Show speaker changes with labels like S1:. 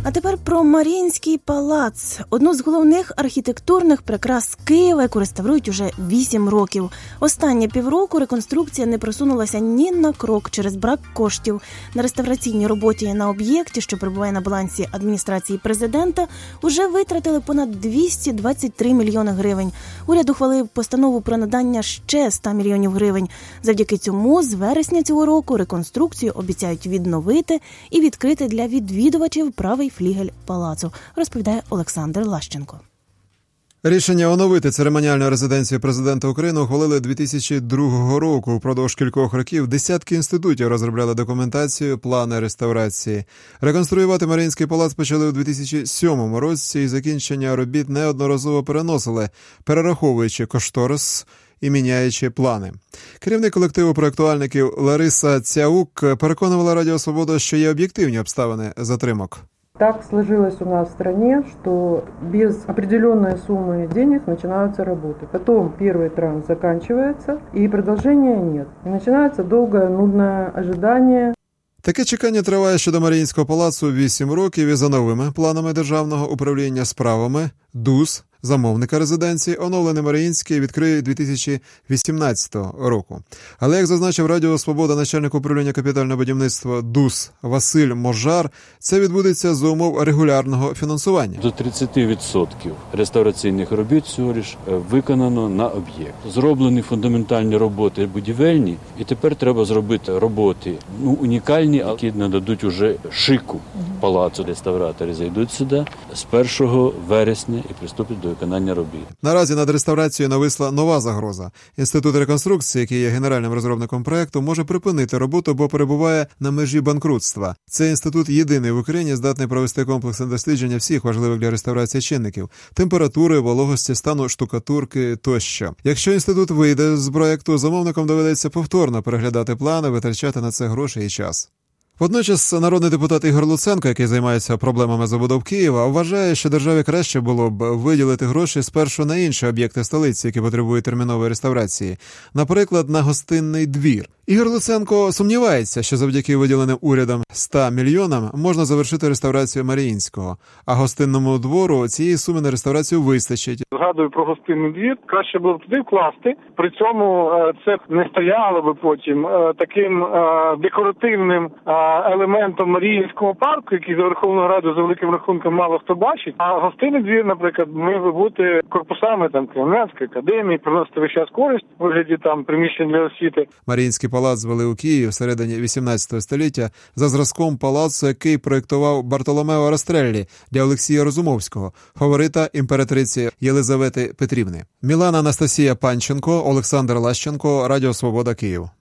S1: А тепер про Маріїнський палац. Одну з головних архітектурних прикрас Києва, яку реставрують уже 8 років. Останні півроку реконструкція не просунулася ні на крок через брак коштів. На реставраційній роботі на об'єкті, що перебуває на балансі адміністрації президента, уже витратили понад 223 мільйони гривень. Уряд ухвалив постанову про надання ще 100 мільйонів гривень. Завдяки цьому з вересня цього року реконструкцію обіцяють відновити і відкрити для відвідувачів правий флігель палацу, розповідає Олександр Лащенко.
S2: Рішення оновити церемоніальну резиденцію президента України ухвалили 2002 року. Впродовж кількох років десятки інститутів розробляли документацію, плани реставрації. Реконструювати Маріїнський палац почали у 2007 році і закінчення робіт неодноразово переносили, перераховуючи кошторис і міняючи плани. Керівник колективу проєктувальників Лариса Цяук переконувала Радіо Свобода, що є об'єктивні обставини затримок.
S3: Так сложилось у нас в стране, что без определенной суммы денег начинаются работы. Потом первый транш заканчивается, и продолжения нет. И начинается долгое, нудное ожидание.
S2: Таке чекання триває щодо Маріїнського палацу 8 років і за новими планами Державного управління справами ДУС, замовника резиденції, оновлений Маріїнський відкриє 2018 року. Але, як зазначив Радіо Свобода начальник управління капітального будівництва ДУС Василь Можар, це відбудеться за умов регулярного фінансування.
S4: До 30% реставраційних робіт всього лиш виконано на об'єкт. Зроблені фундаментальні роботи будівельні, і тепер треба зробити роботи унікальні, які нададуть уже шику палацу. Реставратори зайдуть сюди з 1 вересня і приступять до виконання робіт.
S2: Наразі над реставрацією нависла нова загроза. Інститут реконструкції, який є генеральним розробником проєкту, може припинити роботу, бо перебуває на межі банкрутства. Цей інститут єдиний в Україні здатний провести комплексне дослідження всіх важливих для реставрації чинників – температури, вологості, стану штукатурки тощо. Якщо інститут вийде з проєкту, замовникам доведеться повторно переглядати плани, витрачати на це гроші і час. Водночас народний депутат Ігор Луценко, який займається проблемами забудов Києва, вважає, що державі краще було б виділити гроші спершу на інші об'єкти столиці, які потребують термінової реставрації, наприклад, на Гостинний двір. Ігор Луценко сумнівається, що завдяки виділеним урядом 100 мільйонам можна завершити реставрацію Маріїнського, а Гостинному двору цієї суми на реставрацію вистачить.
S5: Згадую про Гостинний двір, краще було б туди вкласти, при цьому це не стояло би потім таким декоративним елементом Маріїнського парку, який за Верховною Радою за великим рахунком мало хто бачить. А Гостинний двір, наприклад, міг би бути корпусами Кремлівської академії, приносити весь час користь у вигляді приміщень для освіти.
S2: Маріїнський палац звели у Києві всередині 18 століття за зразком палацу, який проєктував Бартоломео Растреллі для Олексія Розумовського, фаворита імператриці Єлизавети Петрівни. Мілана Анастасія Панченко, Олександр Лащенко, Радіо Свобода, Київ.